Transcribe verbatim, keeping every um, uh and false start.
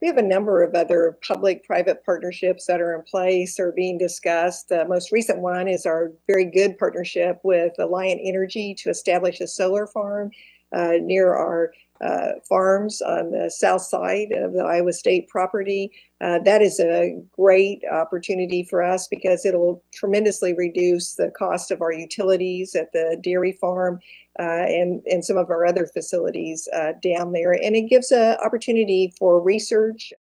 We have a number of other public-private partnerships that are in place or being discussed. The most recent one is our very good partnership with Alliant Energy to establish a solar farm uh, near our uh, farms on the south side of the Iowa State property. Uh, that is a great opportunity for us because it'll tremendously reduce the cost of our utilities at the dairy farm uh, and, and some of our other facilities uh, down there. And it gives an opportunity for research